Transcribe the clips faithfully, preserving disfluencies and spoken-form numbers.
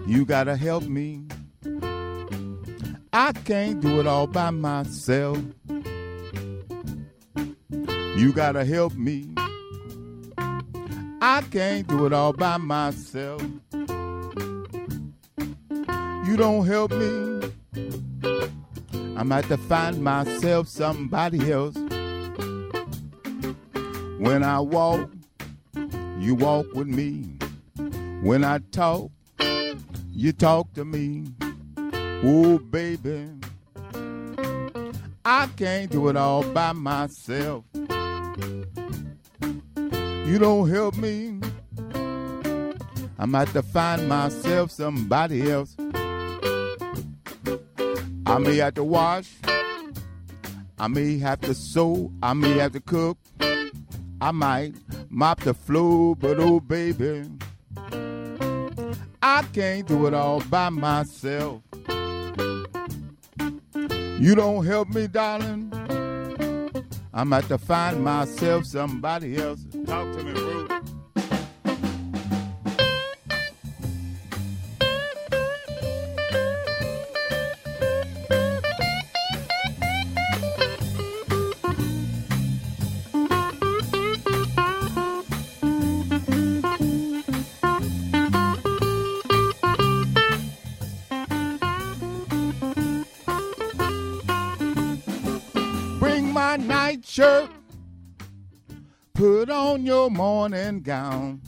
You gotta help me. I can't do it all by myself. You gotta help me. I can't do it all by myself. You don't help me, I'm at to find myself somebody else. When I walk, you walk with me. When I talk, you talk to me. Oh, baby, I can't do it all by myself. You don't help me, I'm at to find myself somebody else. I may have to wash, I may have to sew, I may have to cook, I might mop the floor, but oh baby, I can't do it all by myself. You don't help me, darling, I'm at to find myself somebody else. Talk to me, Ruth. Shirt, put on your morning gown.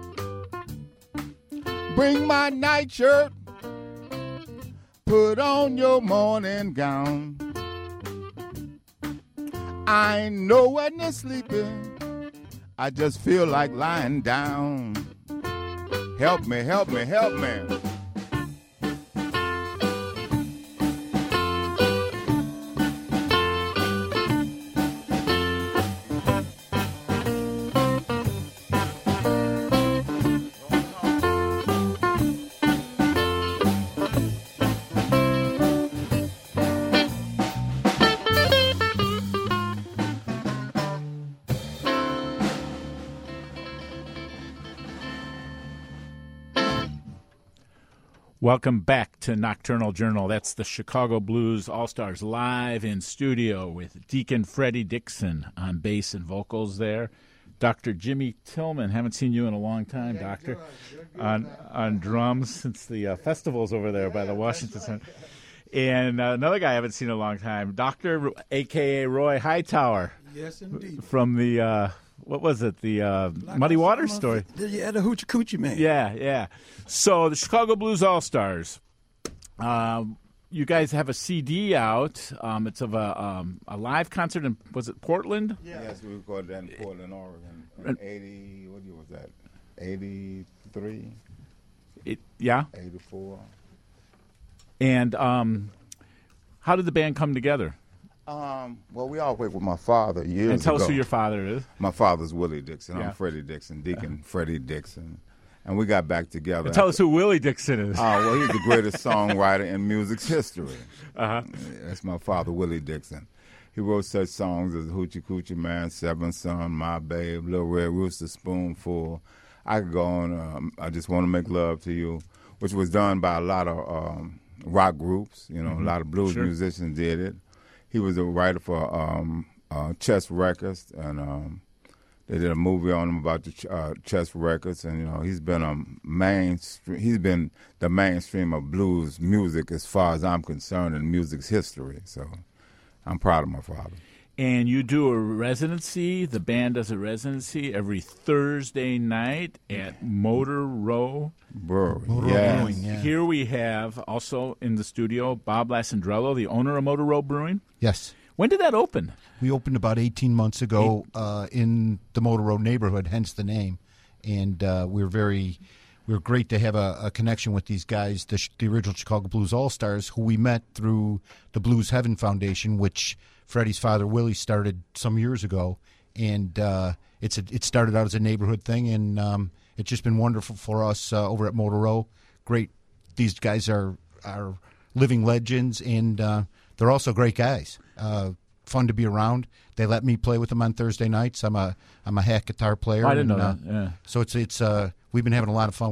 Bring my nightshirt, put on your morning gown. I ain't nowhere near sleeping, I just feel like lying down. Help me, help me, help me. Welcome back to Nocturnal Journal. That's the Chicago Blues All-Stars live in studio with Deacon Freddie Dixon on bass and vocals there. Doctor Jimmy Tillman, haven't seen you in a long time, yeah, Doctor, good, good. on on drums since the uh, festivals over there yeah, by the Washington Center. And uh, another guy I haven't seen in a long time, Doctor a k a. Roy Hightower. Yes, indeed. From the... Uh, What was it? The uh, Muddy Waters story? Yeah, the Hoochie Coochie Man. Yeah, yeah. So the Chicago Blues All-Stars. Um, you guys have a C D out. Um, it's of a um, a live concert in, was it Portland? Yeah. Yes, we recorded that in Portland, Oregon. In eighty, what year was that? eighty-three? It, yeah. eighty-four. And um, how did the band come together? Um, well, we all worked with my father years ago. And tell ago. us who your father is. My father's Willie Dixon. Yeah. I'm Freddie Dixon, Deacon uh, Freddie Dixon. And we got back together. And tell us who Willie Dixon is. Oh, uh, well, he's the greatest songwriter in music's history. Uh-huh. That's my father, Willie Dixon. He wrote such songs as Hoochie Coochie Man, Seventh Son, My Babe, Little Red Rooster, Spoonful. I could go on. Um, I Just Want to Make Love to You, which was done by a lot of um, rock groups. You know, mm-hmm. a lot of blues sure. musicians did it. He was a writer for um, uh, Chess Records, and um, they did a movie on him about the ch- uh, Chess Records. And you know, he's been a mainstream. He's been the mainstream of blues music as far as I'm concerned in music's history. So, I'm proud of my father. And you do a residency. The band does a residency every Thursday night at Motor Row Brewery. Motor yes. Row Brewing. Yeah. Here we have also in the studio Bob Lasandrello, the owner of Motor Row Brewing. Yes. When did that open? We opened about eighteen months ago uh, in the Motor Row neighborhood, hence the name. And uh, we're very, we're great to have a, a connection with these guys, the, the original Chicago Blues All-Stars, who we met through the Blues Heaven Foundation, which Freddie's father, Willie, started some years ago. And uh, it's a, it started out as a neighborhood thing, and um, it's just been wonderful for us uh, over at Motor Row. Great. These guys are, are living legends, and uh, they're also great guys. Uh, fun to be around. They let me play with them on Thursday nights. I'm a I'm a hack guitar player. Oh, I didn't and, know uh, that. Yeah. So it's it's uh, we've been having a lot of fun with it.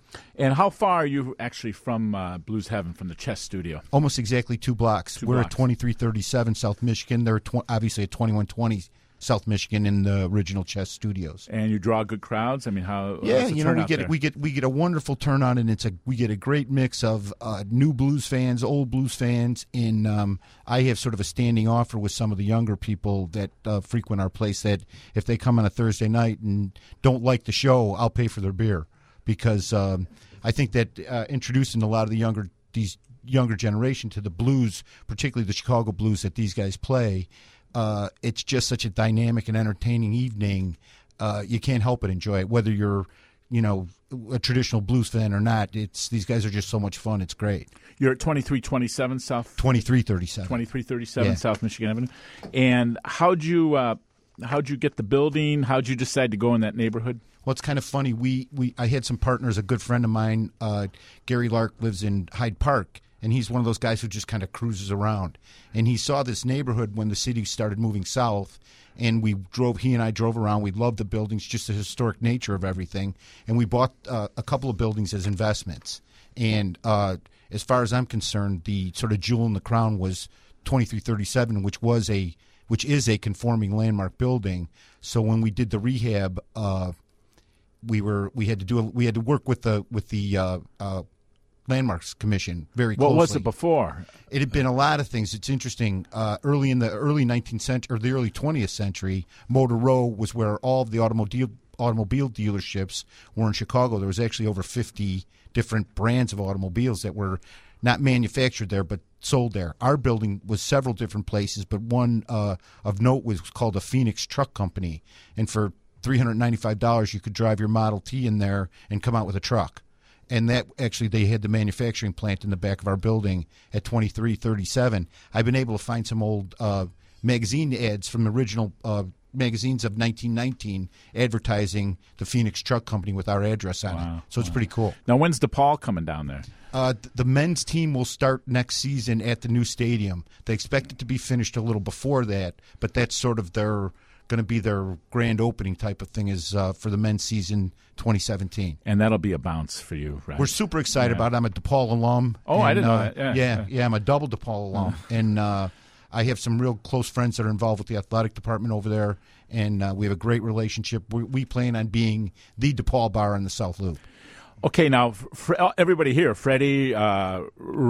And how far are you actually from uh, Blues Heaven, from the Chess Studio? Almost exactly two blocks. Two We're blocks. at twenty-three thirty-seven South Michigan. They're tw- obviously at twenty-one twenty South Michigan in the original Chess Studios. And you draw good crowds? I mean, how Yeah, how's the you know, we turnout get there? we get we get a wonderful turnout, and it's a we get a great mix of uh, new blues fans, old blues fans. And um, I have sort of a standing offer with some of the younger people that uh, frequent our place that if they come on a Thursday night and don't like the show, I'll pay for their beer, because um, I think that uh, introducing a lot of the younger these younger generation to the blues, particularly the Chicago blues that these guys play. Uh, it's just such a dynamic and entertaining evening. Uh, you can't help but enjoy it, whether you're, you know, a traditional blues fan or not. It's these guys are just so much fun. It's great. You're at twenty-three twenty-seven South twenty-three thirty-seven twenty-three thirty-seven Yeah. South Michigan Avenue. And how'd you uh, how'd you get the building? How'd you decide to go in that neighborhood? Well, it's kind of funny. We, we I had some partners. A good friend of mine, uh, Gary Lark, lives in Hyde Park, and he's one of those guys who just kind of cruises around. And he saw this neighborhood when the city started moving south, and we drove. He and I drove around. We loved the buildings, just the historic nature of everything. And we bought uh, a couple of buildings as investments. And uh, as far as I'm concerned, the sort of jewel in the crown was twenty-three thirty-seven, which was a which is a conforming landmark building. So when we did the rehab, uh, we were we had to do a, we had to work with the with the uh, uh, Landmarks Commission very closely. What was it before? It had been a lot of things. It's interesting. Uh, early in the early nineteenth century, or the early twentieth century, Motor Row was where all of the automobile automobile dealerships were in Chicago. There was actually over fifty different brands of automobiles that were not manufactured there, but sold there. Our building was several different places, but one uh, of note was called the Phoenix Truck Company, and for three hundred ninety-five dollars, you could drive your Model T in there and come out with a truck. And that actually, they had the manufacturing plant in the back of our building at twenty-three thirty-seven. I've been able to find some old uh, magazine ads from the original uh, magazines of nineteen nineteen advertising the Phoenix Truck Company with our address on Wow. it. So it's pretty cool. Now, when's DePaul coming down there? Uh, th- the men's team will start next season at the new stadium. They expect it to be finished a little before that, but that's sort of their going to be their grand opening type of thing is uh, for the men's season twenty seventeen. And that'll be a bounce for you, right? We're super excited Yeah. about it. I'm a DePaul alum. Oh, I and, didn't know uh, that. Yeah, yeah, yeah. yeah, I'm a double DePaul alum. and uh, I have some real close friends that are involved with the athletic department over there, and uh, we have a great relationship. We, we plan on being the DePaul bar in the South Loop. Okay, now, for everybody here, Freddie, uh,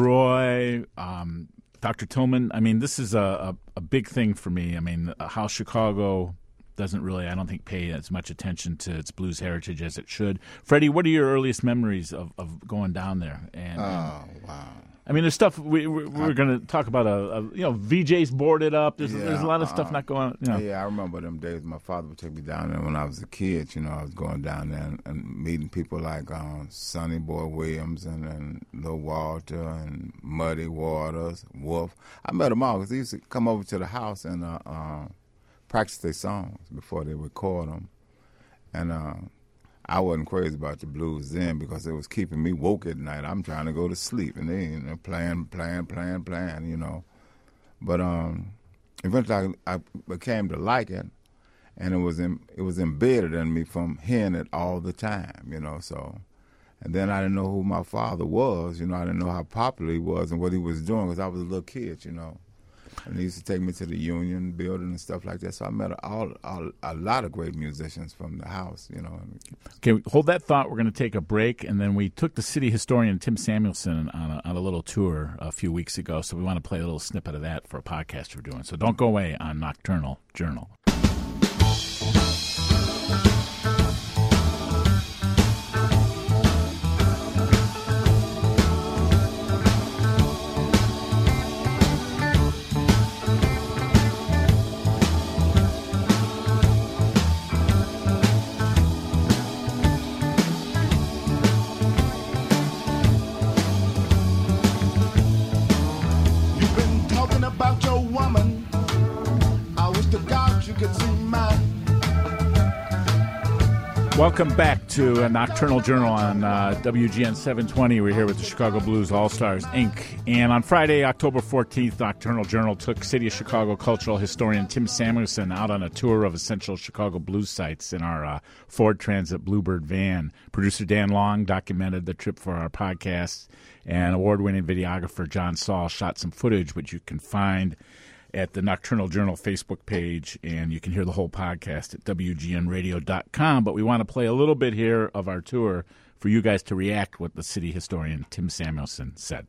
Roy, um, Doctor Tillman, I mean, this is a, a, a big thing for me. I mean, how Chicago doesn't really, I don't think, pay as much attention to its blues heritage as it should. Freddie, what are your earliest memories of, of going down there? And, Oh, wow. I mean, there's stuff we, we, we're going to talk about. A, a you know, V J's boarded up. There's, Yeah, there's a lot of stuff uh, not going. You know. Yeah, I remember them days. My father would take me down there when I was a kid. You know, I was going down there and, and meeting people like um, Sonny Boy Williams and, and Lil Walter and Muddy Waters, Wolf. I met them all because they used to come over to the house and uh, uh, practice their songs before they record them. And uh, I wasn't crazy about the blues then because it was keeping me woke at night. I'm trying to go to sleep, and they you know, playing, playing, playing, playing, you know. But um, eventually I, I became to like it, and it was in, it was embedded in me from hearing it all the time, you know. So, and then I didn't know who my father was, you know. I didn't know how popular he was and what he was doing because I was a little kid, you know. And he used to take me to the Union building and stuff like that. So I met all, all, a lot of great musicians from the house, you know. Okay, hold that thought. We're going to take a break, and then we took the city historian Tim Samuelson on a, on a little tour a few weeks ago, so we want to play a little snippet of that for a podcast we're doing. So don't go away on Nocturnal Journal. You've been talking about your woman. I wish to God you Welcome back to a Nocturnal Journal on uh, W G N seven twenty. We're here with the Chicago Blues All-Stars, Incorporated. And on Friday, October fourteenth, Nocturnal Journal took City of Chicago cultural historian Tim Samuelson out on a tour of essential Chicago blues sites in our uh, Ford Transit Bluebird van. Producer Dan Long documented the trip for our podcast, and award-winning videographer John Saul shot some footage, which you can find at the Nocturnal Journal Facebook page, and you can hear the whole podcast at W G N radio dot com. But we want to play a little bit here of our tour for you guys to react what the city historian Tim Samuelson said.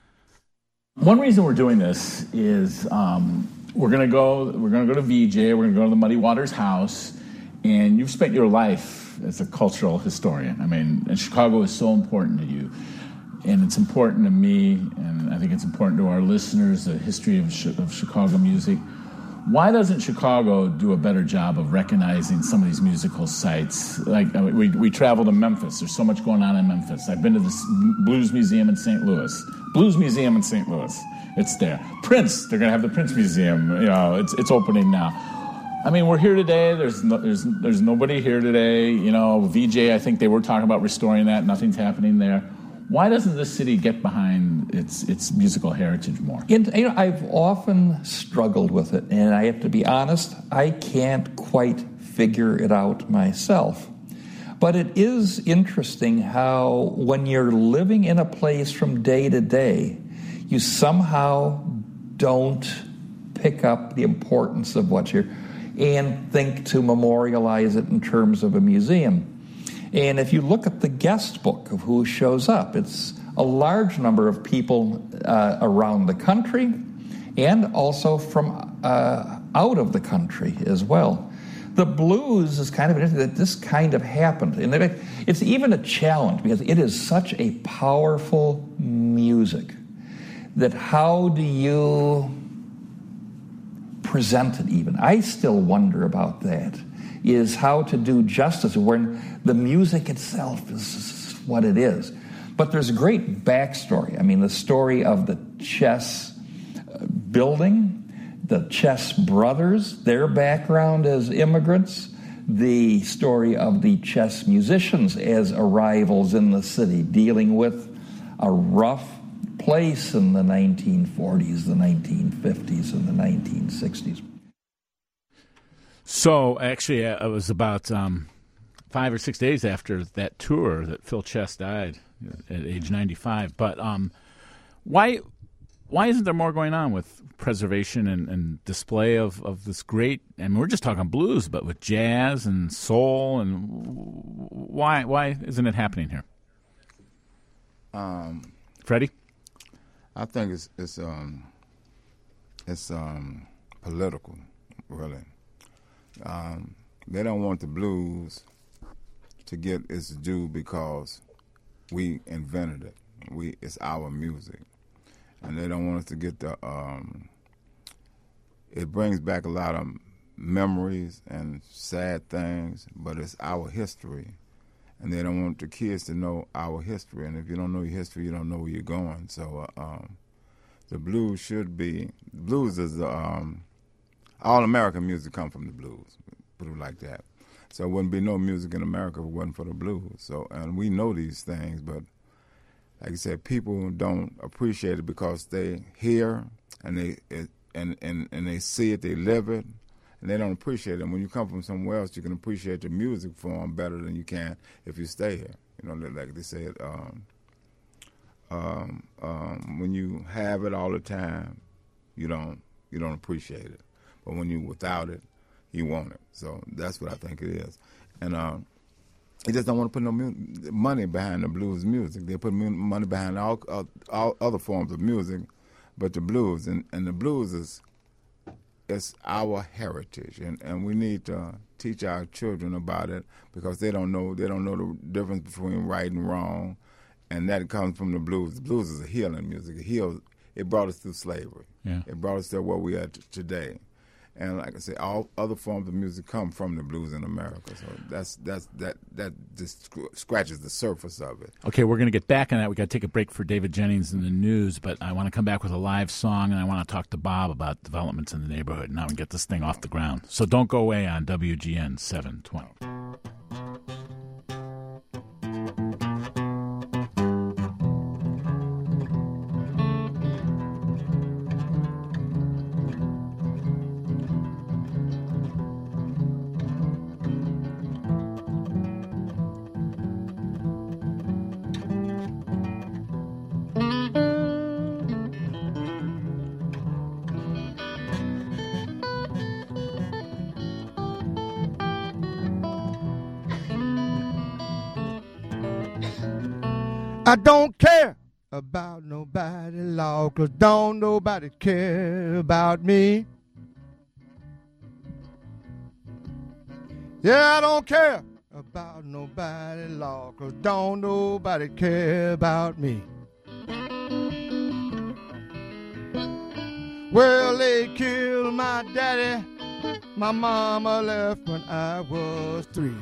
One reason we're doing this is um, we're going to go. We're going to go to V J. We're going to go to the Muddy Waters house, and you've spent your life as a cultural historian. I mean, and Chicago is so important to you. And it's important to me, and I think it's important to our listeners, the history of, of Chicago music. Why doesn't Chicago do a better job of recognizing some of these musical sites? Like, I mean, we, we travel to Memphis. There's so much going on in Memphis. I've been to the Blues Museum in Saint Louis. Blues Museum in Saint Louis. It's there. Prince, they're going to have the Prince Museum. You know, it's it's opening now. I mean, we're here today. There's no, there's there's nobody here today. You know, V J, I think they were talking about restoring that. Nothing's happening there. Why doesn't this city get behind its its musical heritage more? And, you know, I've often struggled with it, and I have to be honest, I can't quite figure it out myself. But it is interesting how when you're living in a place from day to day, you somehow don't pick up the importance of what you're, and think to memorialize it in terms of a museum. And if you look at the guest book of who shows up, it's a large number of people uh, around the country and also from uh, out of the country as well. The blues is kind of interesting that this kind of happened. And it's even a challenge because it is such a powerful music that how do you present it even? I still wonder about that. Is how to do justice when the music itself is what it is. But there's a great backstory. I mean, the story of the chess building, the Chess brothers, their background as immigrants, the story of the chess musicians as arrivals in the city, dealing with a rough place in the nineteen forties, the nineteen fifties, and the nineteen sixties. So, actually, it was about um, five or six days after that tour that Phil Chess died at age ninety-five. But um, why why isn't there more going on with preservation and, and display of, of this great, I mean, we're just talking blues, but with jazz and soul, and why why isn't it happening here? Um, Freddie? I think it's it's um it's um political, really. Um, they don't want the blues to get its due because we invented it. We it's our music, and they don't want us to get the. Um, it brings back a lot of memories and sad things, but it's our history, and they don't want the kids to know our history. And if you don't know your history, you don't know where you're going. So uh, um, the blues should be blues is the. Um, All American music come from the blues, put it like that. So it wouldn't be no music in America if it wasn't for the blues. So, and we know these things, but like I said, people don't appreciate it because they hear and they it, and, and, and they see it, they live it, and they don't appreciate it. And when you come from somewhere else, you can appreciate the music form better than you can if you stay here. You know, like they said, um, um, um, when you have it all the time, you don't you don't appreciate it. But when you're without it, you want it. So that's what I think it is. And uh, they just don't want to put no mu- money behind the blues music. They put mu- money behind all, all all other forms of music, but the blues. And, and the blues is it's our heritage, and, and we need to teach our children about it because they don't know they don't know the difference between right and wrong, and that comes from the blues. The blues is a healing music. It heals. It brought us through slavery. Yeah. It brought us to where we are t- today. And like I said, all other forms of music come from the blues in America. So that's that's that that just scratches the surface of it. Okay, we're going to get back on that. We got to take a break for David Jennings in the news, but I want to come back with a live song, and I want to talk to Bob about developments in the neighborhood. Now we get this thing off the ground. So don't go away on W G N seven twenty. I don't care about nobody, Lord, 'cause don't nobody care about me. Yeah, I don't care about nobody, Lord, 'cause don't nobody care about me. Well, they killed my daddy, my mama left when I was three.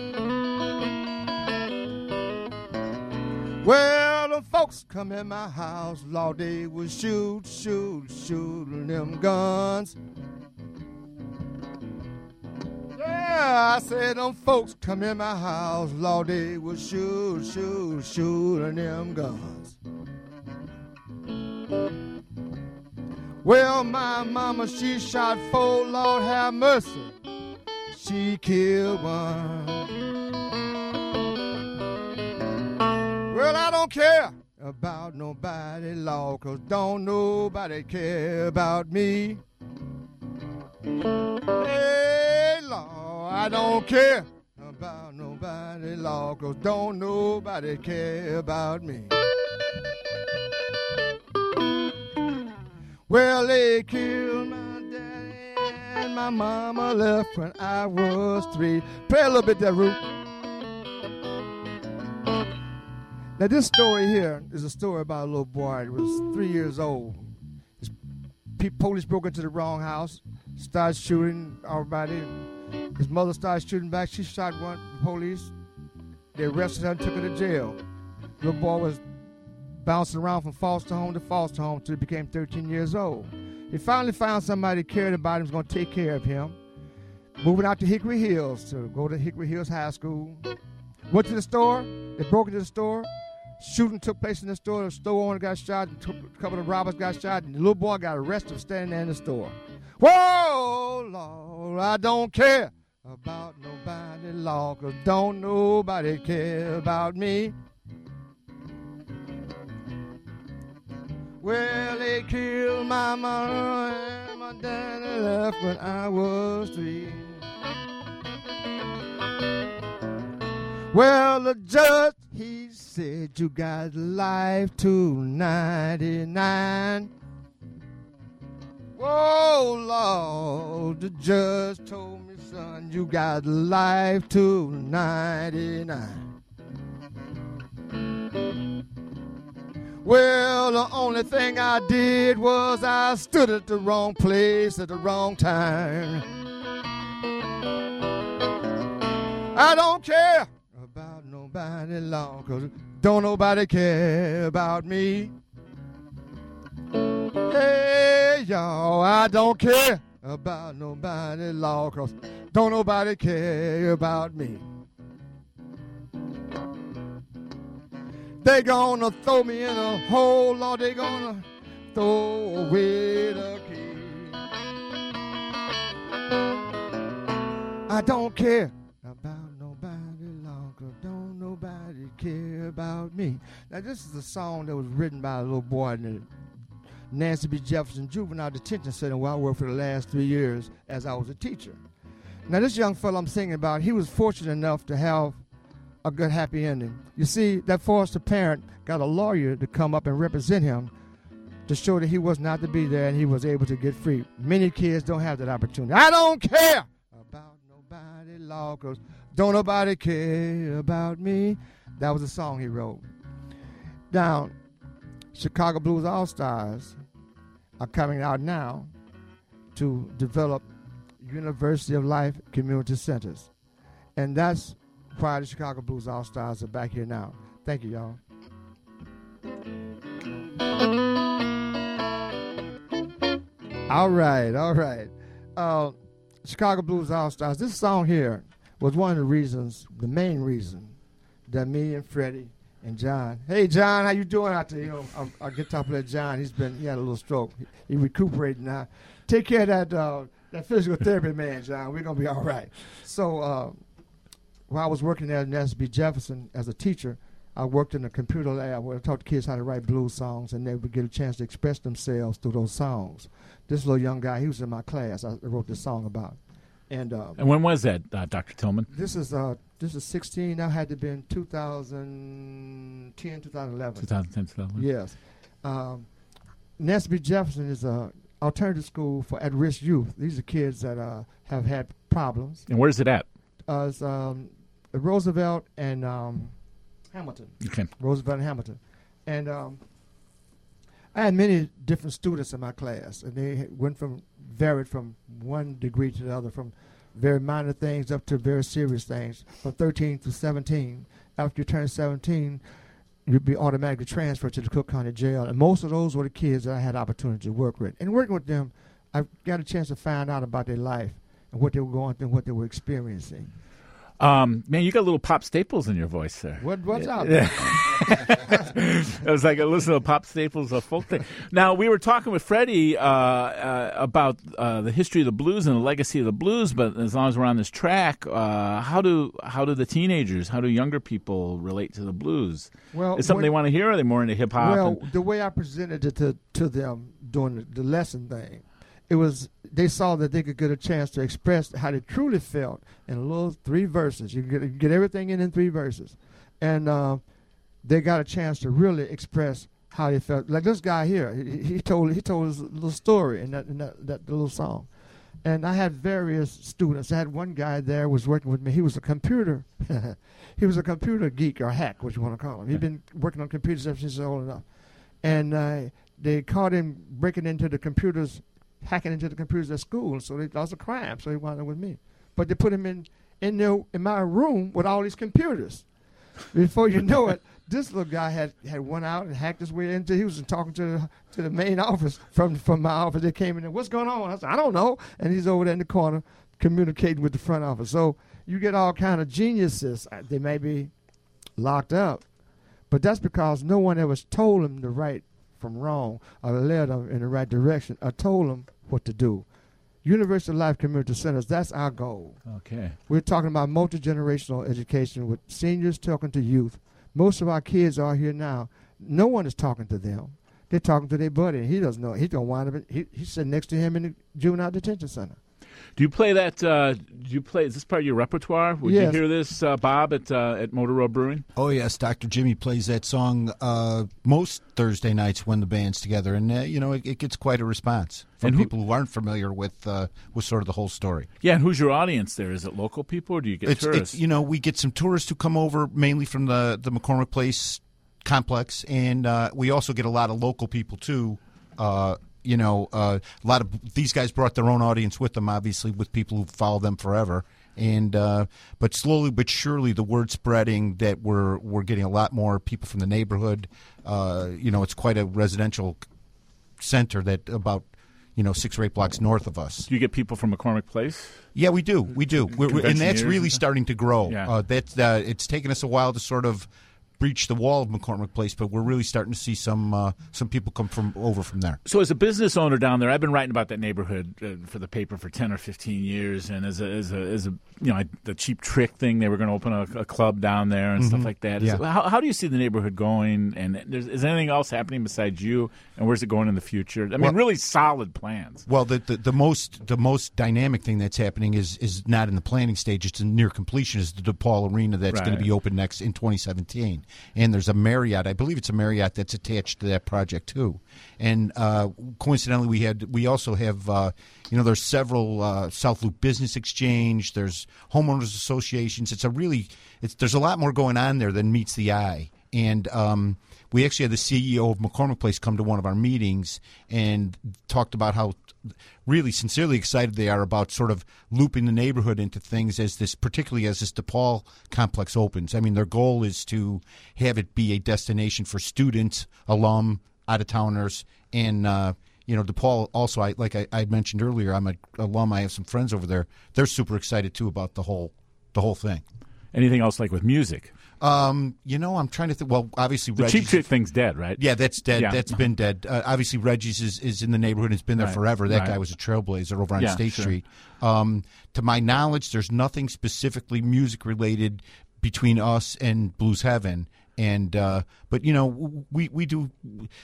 Well, the folks come in my house, Lord, they would shoot, shoot, shooting them guns. Yeah, I said them folks come in my house, Lord, they would shoot, shoot, shooting them guns. Well, my mama, she shot four, Lord have mercy, she killed one. Well, I don't care about nobody, Lord, 'cause don't nobody care about me. Hey, Lord, I don't care about nobody, Lord, 'cause don't nobody care about me. Well, they killed my daddy and my mama left when I was three. Play a little bit there, Ruth. Now, this story here is a story about a little boy that was three years old. His pe- police broke into the wrong house, started shooting everybody. His mother started shooting back. She shot one police. They arrested her and took her to jail. The little boy was bouncing around from foster home to foster home until he became thirteen years old. He finally found somebody who cared about him, was going to take care of him. Moving out to Hickory Hills to go to Hickory Hills High School. Went to the store. They broke into the store. Shooting took place in the store. The store owner got shot, and a couple of robbers got shot, and the little boy got arrested for standing there in the store. Whoa, Lord, I don't care about nobody, Lord, 'cause don't nobody care about me. Well, they killed my mama and my daddy left when I was three. Well, the judge, he said, you got life to ninety-nine. Whoa, Lord, the judge told me, son, you got life to ninety-nine. Well, the only thing I did was I stood at the wrong place at the wrong time. I don't care about nobody long, 'cause don't nobody care about me. Hey, y'all, I don't care about nobody long, 'cause don't nobody care about me. They gonna throw me in a hole, or they gonna throw away the key. I don't care about nobody long, 'cause don't nobody care about me. Now, this is a song that was written by a little boy in the Nancy B. Jefferson Juvenile Detention Center where I worked for the last three years as I was a teacher. Now, this young fellow I'm singing about, he was fortunate enough to have a good happy ending. You see, that foster parent got a lawyer to come up and represent him to show that he was not to be there and he was able to get free. Many kids don't have that opportunity. I don't care about nobody, Lord, 'cause don't nobody care about me. That was a song he wrote. Now, Chicago Blues All-Stars are coming out now to develop University of Life community centers. And that's why the Chicago Blues All-Stars are back here now. Thank you, y'all. All right, all right. Uh, Chicago Blues All-Stars. This song here was one of the reasons, the main reason, that me and Freddie and John. Hey, John, how you doing out there? You know, our, our guitar player John. He's been he had a little stroke. He, he recuperating now. Take care of that uh, that physical therapy man, John. We're gonna be all right. So. Uh, While I was working at Nancy B. Jefferson as a teacher, I worked in a computer lab where I taught the kids how to write blues songs, and they would get a chance to express themselves through those songs. This little young guy, he was in my class. I wrote this song about. And uh, And when was that, uh, Doctor Tillman? this is uh, this is sixteen. Now had to be in two thousand ten, two thousand eleven. twenty ten, twenty eleven. Yes. Um, Nancy B. Jefferson is a alternative school for at-risk youth. These are kids that uh, have had problems. And where's it at? Uh, it's um, Roosevelt and um, Hamilton. Okay. Roosevelt and Hamilton. And um, I had many different students in my class, and they went from varied from one degree to the other, from very minor things up to very serious things, from thirteen to seventeen. After you turn seventeen, you'd be automatically transferred to the Cook County Jail. And most of those were the kids that I had opportunity to work with. And working with them, I got a chance to find out about their life and what they were going through and what they were experiencing. Um, man, you got little Pop Staples in your voice there. What, what's up? Yeah. It was like a listen to Pop Staples, a folk thing. Now, we were talking with Freddie uh, uh, about uh, the history of the blues and the legacy of the blues, but as long as we're on this track, uh, how do how do the teenagers, how do younger people relate to the blues? Well, Is it something when- they want to hear, or are they more into hip-hop? Well, and- the way I presented it to, to them during the, the lesson thing, it was they saw that they could get a chance to express how they truly felt in a little three verses. You can get, you can get everything in in three verses. And uh, they got a chance to really express how they felt. Like this guy here, he, he told he told his little story in that, in that, that little song. And I had various students. I had one guy there was working with me. He was a computer. He was a computer geek or hack, what you want to call him. He'd been working on computers ever since he was old enough. And uh, they caught him breaking into the computers, hacking into the computers at school. So they, that was a crime. So he wound up with me. But they put him in in there in my room with all these computers. Before you know it, this little guy had, had went out and hacked his way into. He was talking to the, to the main office from from my office. They came in there. What's going on? I said, I don't know. And he's over there in the corner communicating with the front office. So you get all kind of geniuses. They may be locked up, but that's because no one ever told them the right from wrong, or led them in the right direction, or told them what to do. University Life Community Centers, that's our goal. Okay. We're talking about multi-generational education with seniors talking to youth. Most of our kids are here now. No one is talking to them. They're talking to their buddy, and he doesn't know. He's going to wind up, in, he, he's sitting next to him in the juvenile detention center. Do you play that? Uh, do you play? Is this part of your repertoire? Would Yes. you hear this, uh, Bob, at uh, at Motor Road Brewing? Oh, yes, Doctor Jimmy plays that song uh, most Thursday nights when the band's together, and, uh, you know, it, it gets quite a response from And who- people who aren't familiar with uh, with sort of the whole story. Yeah, and who's your audience there? Is it local people, or do you get It's, tourists? it's you know, we get some tourists who come over mainly from the, the McCormick Place complex, and uh, we also get a lot of local people, too. Uh, you know, uh, a lot of these guys brought their own audience with them, obviously, with people who follow them forever. And uh, but slowly but surely, the word spreading that we're we're getting a lot more people from the neighborhood. Uh, you know, it's quite a residential center that about you know six or eight blocks north of us. do you get people from McCormick Place? Yeah, we do, we do, we're, we're- and that's Convention really years? starting to grow. Yeah. Uh, that's uh, it's taken us a while to sort of breach the wall of McCormick Place, but we're really starting to see some uh, some people come from over from there. So as a business owner down there, I've been writing about that neighborhood uh, for the paper for ten or fifteen years, and as a as a, as a you know I, the Cheap Trick thing, they were going to open a, a club down there and stuff like that. Is Yeah. it- how, how do you see the neighborhood going? And there's, is anything else happening besides you? And where's it going in the future? I mean, Well- really solid plans. Well, the, the the most the most dynamic thing that's happening is is not in the planning stage; it's in near completion. Is the DePaul Arena that's going Right. to be open next in twenty seventeen, and there's a Marriott, I believe it's a Marriott that's attached to that project too. And uh, coincidentally, we had we also have uh, you know there's several uh, South Loop Business Exchange, there's homeowners associations. It's a really it's there's a lot more going on there than meets the eye. And um, we actually had the C E O of McCormick Place come to one of our meetings and talked about how really sincerely excited they are about sort of looping the neighborhood into things as this, particularly as this DePaul complex opens. I mean, their goal is to have it be a destination for students, alum, out-of-towners, and uh, you know, DePaul also, I, like I, I mentioned earlier, I'm an alum. I have some friends over there. They're super excited too about the whole the whole thing. Anything else like with music? Um, you know, I'm trying to think. Well, obviously, The Reggie's, Cheap Trick thing's dead, right? yeah, that's dead. Yeah. That's been dead. Uh, obviously, Reggie's is, is in the neighborhood. It's been there Right, forever. That right. guy was a trailblazer over on Yeah, State sure. Street. Um, to my knowledge, there's nothing specifically music related between us and Blues Heaven. And uh, but you know, we we do.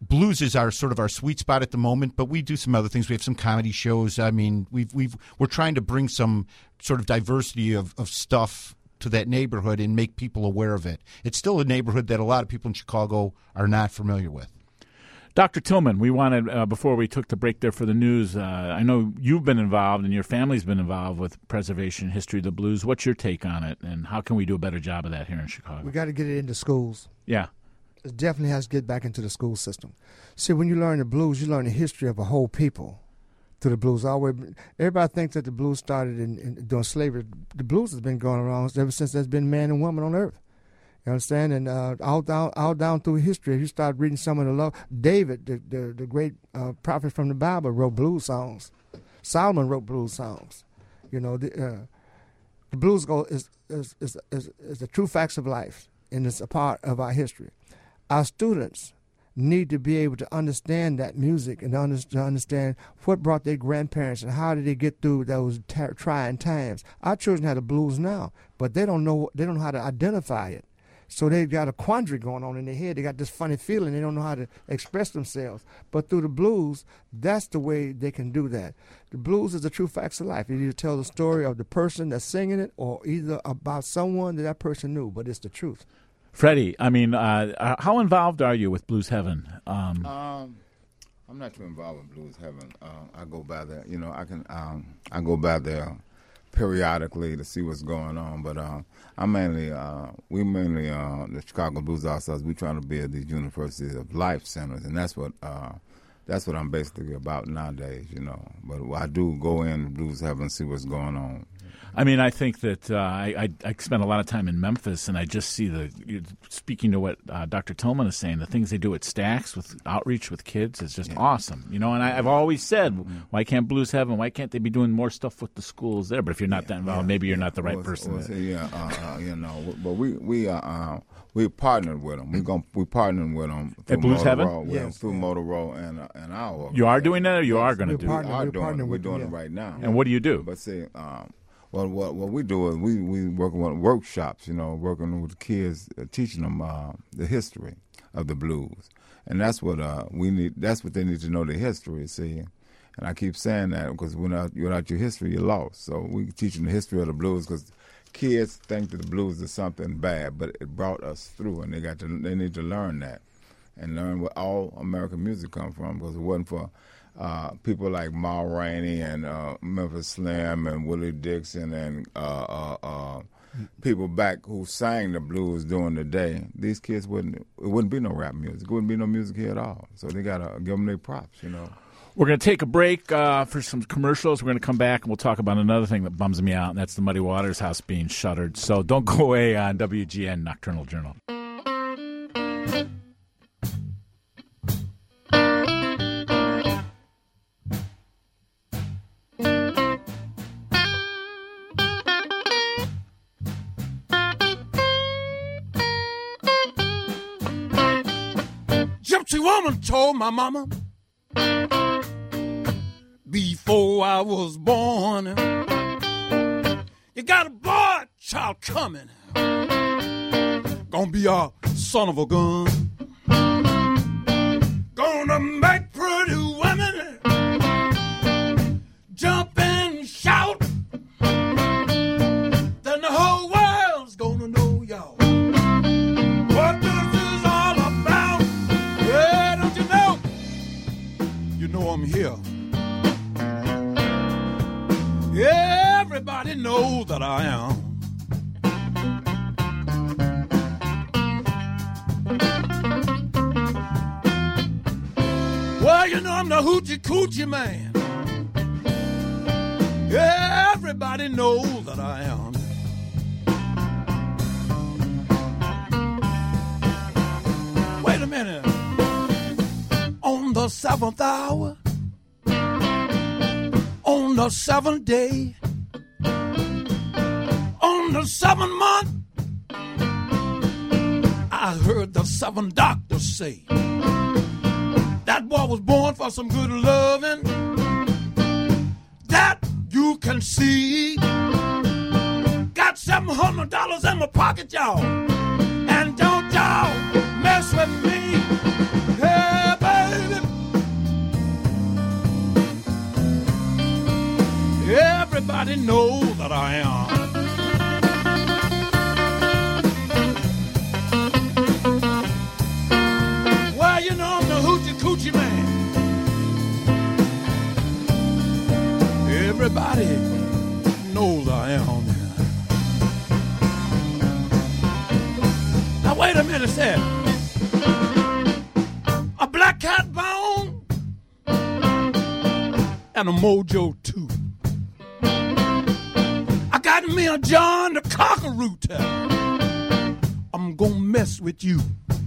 blues is our sort of our sweet spot at the moment, but we do some other things. We have some comedy shows. I mean, we've we've we're trying to bring some sort of diversity of, of stuff to that neighborhood and make people aware of it. It's still a neighborhood that a lot of people in Chicago are not familiar with. Doctor Tillman, we wanted, uh, before we took the break there for the news, uh, I know you've been involved and your family's been involved with preservation history of the blues. What's your take on it, and how can we do a better job of that here in Chicago? We got to get it into schools. Yeah. It definitely has to get back into the school system. See, when you learn the blues, you learn the history of a whole people through the blues. Always, everybody thinks that the blues started in, in during slavery. The blues has been going around ever since there's been man and woman on earth. You understand? And uh, all down, all down through history, if you start reading some of the love, David, the the, the great uh, prophet from the Bible, wrote blues songs. Solomon wrote blues songs. You know, the, uh, the blues go is is, is is is the true facts of life, and it's a part of our history. Our students need to be able to understand that music and under, to understand what brought their grandparents and how did they get through those ter- trying times. Our children have the blues now, but they don't know they don't know how to identify it. So they've got a quandary going on in their head. They got this funny feeling. They don't know how to express themselves. But through the blues, that's the way they can do that. The blues is the true facts of life. You either tell the story of the person that's singing it or either about someone that that person knew, but it's the truth. Freddie, I mean, uh, how involved are you with Blues Heaven? Um, um, I'm not too involved with Blues Heaven. Uh, I go by there. You know, I can. Um, I go by there periodically to see what's going on, but uh, I'm mainly, uh, we mainly, uh, the Chicago Blues All-Stars, we trying to build these universities of life centers, and that's what uh, that's what I'm basically about nowadays, you know. But I do go in Blues Heaven and see what's going on. I mean, I think that uh, I, I I spent a lot of time in Memphis, and I just see the, speaking to what uh, Doctor Tillman is saying, the things they do at Stax with outreach with kids is just yeah. awesome, you know. And I, I've always said, mm-hmm. why can't Blues Heaven? Why can't they be doing more stuff with the schools there? But if you're not yeah, that involved, yeah, maybe you're not the right or, person. Or, yeah, uh, uh, you know. But we we uh, uh, we partnered with them. We going we partnering with them at Blues Heaven. With yes, them, through Motorola and uh, and our. You are doing that, or you yes, are going to do? Partner, we are we're doing it. We're doing yeah. it right now. And what do you do? But see. Um, Well, what what we do is we we working with workshops, you know, working with kids, uh, teaching them uh, the history of the blues, and that's what uh, we need. That's what they need to know, the history. See, and I keep saying that because without without your history, you're lost. So we teach them the history of the blues because kids think that the blues is something bad, but it brought us through, and they got to they need to learn that and learn where all American music come from, because it wasn't for Uh, people like Ma Rainey and uh, Memphis Slim and Willie Dixon and uh, uh, uh, people back who sang the blues during the day. These kids wouldn't. It wouldn't be no rap music. It wouldn't be no music here at all. So they gotta give them their props, you know. We're going to take a break uh, for some commercials. We're going to come back and we'll talk about another thing that bums me out, and that's the Muddy Waters House being shuttered. So don't go away on W G N Nocturnal Journal. Gypsy woman told my mama before I was born, you got a boy child coming, gonna be a son of a gun, gonna make pretty women jump and shout, then the whole world's gonna know y'all what this is all about. Yeah, don't you know? You know I'm here. Everybody knows that I am. Well, you know I'm the hoochie coochie man. Everybody knows that I am. Wait a minute. On the seventh hour, on the seventh day, on the seventh month, I heard the seven doctors say that boy was born for some good loving. That you can see. Got seven hundred dollars in my pocket, y'all, and don't y'all mess with me. Hey, baby. Everybody knows that I am. Well, you know I'm the hoochie coochie man. Everybody knows I am. Now wait a minute, Sam. A black cat bone and a mojo too. I got me a John the Cockaroo tail. I'm gonna mess with you.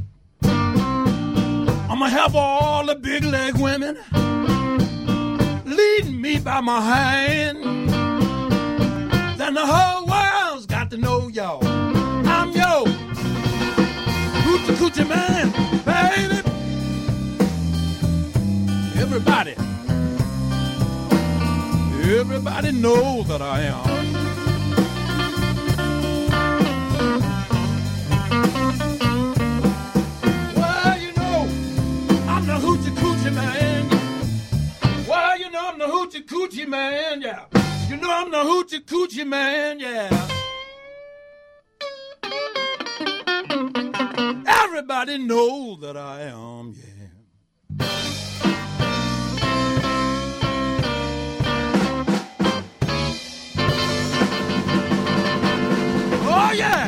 I'm gonna have all the big leg women leading me by my hand. Then the whole world's got to know y'all. I'm yo hoochie coochie man, baby. Everybody, everybody knows that I am. Well, you know, I'm the hoochie coochie man. Well, you know, I'm the hoochie coochie man, yeah. You know, I'm the hoochie coochie man, yeah. Everybody knows that I am, yeah. Oh, yeah.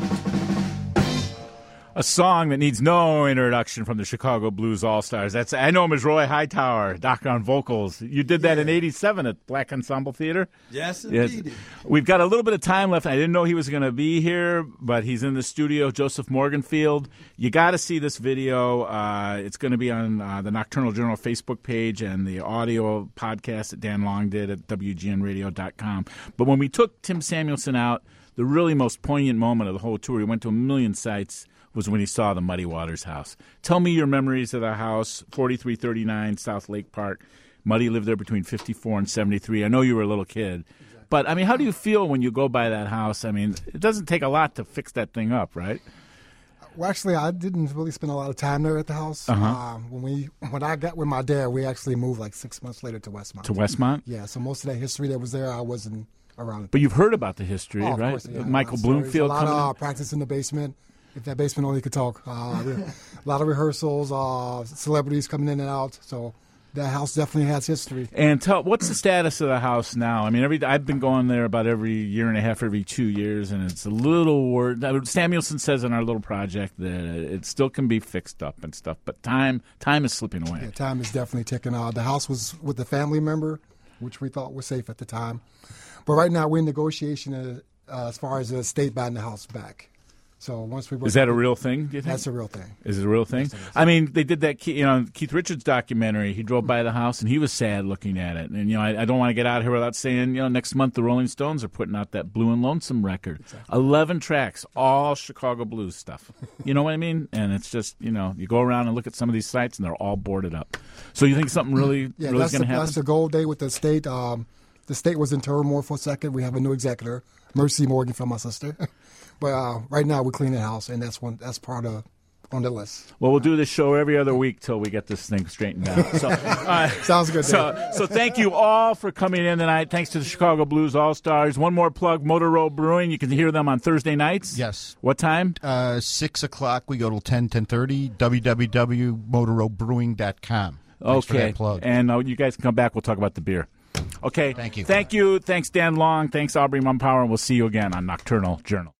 A song that needs no introduction from the Chicago Blues All-Stars. That's I know him as Roy Hightower, Doctor on vocals. You did that yeah. in eighty-seven at Black Ensemble Theater? Yes, indeed. Yes. We've got a little bit of time left. I didn't know he was going to be here, but he's in the studio, Joseph Morganfield. You got to see this video. Uh, it's going to be on uh, the Nocturnal Journal Facebook page and the audio podcast that Dan Long did at W G N radio dot com. But when we took Tim Samuelson out, the really most poignant moment of the whole tour, he went to a million sites, was when he saw the Muddy Waters house. Tell me your memories of the house, forty-three thirty-nine South Lake Park. Muddy lived there between fifty-four and seventy-three. I know you were a little kid. Exactly. But, I mean, how do you feel when you go by that house? I mean, it doesn't take a lot to fix that thing up, right? Well, actually, I didn't really spend a lot of time there at the house. Uh-huh. Um, when we, when I got with my dad, we actually moved like six months later to Westmont. To Westmont? Yeah, so most of that history that was there, I wasn't around. But you've heard about the history, oh, right? Course, yeah. Michael uh, Bloomfield a lot coming of uh, in? practice in the basement. If that basement only could talk. Uh, a lot of rehearsals, uh, celebrities coming in and out. So that house definitely has history. And tell what's the status of the house now? I mean, every I've been going there about every year and a half, every two years, and it's a little word. Samuelson says in our little project that it still can be fixed up and stuff, but time time is slipping away. Yeah, time is definitely ticking. Uh, the house was with a family member, which we thought was safe at the time. But right now we're in negotiation uh, uh, as far as the state buying the house back. So once we is that a real thing? Do you think that's a real thing? Is it a real thing? I mean, they did that. You know, Keith Richards documentary. He drove by the house and he was sad looking at it. And you know, I, I don't want to get out of here without saying, you know, next month the Rolling Stones are putting out that Blue and Lonesome record, exactly. eleven tracks, all Chicago blues stuff. You know what I mean? And it's just, you know, you go around and look at some of these sites and they're all boarded up. So you think something really, yeah, really that's going to happen? That's the goal day with the state. Um, the state was in turmoil for a second. We have a new executor, Mercy Morgan, from my sister. But uh, right now we're cleaning the house, and that's one that's part of on the list. Well, we'll do this show every other week till we get this thing straightened out. So, uh, Sounds good. So, so thank you all for coming in tonight. Thanks to the Chicago Blues All-Stars. One more plug, Motor Road Brewing. You can hear them on Thursday nights. Yes. What time? Uh, six o'clock. We go till ten, ten thirty. w w w dot motor road brewing dot com. Thanks for okay. that plug. And uh, you guys can come back. We'll talk about the beer. Okay. Thank you. Thank you. Thanks, Dan Long. Thanks, Aubrey Mumpower. And we'll see you again on Nocturnal Journal.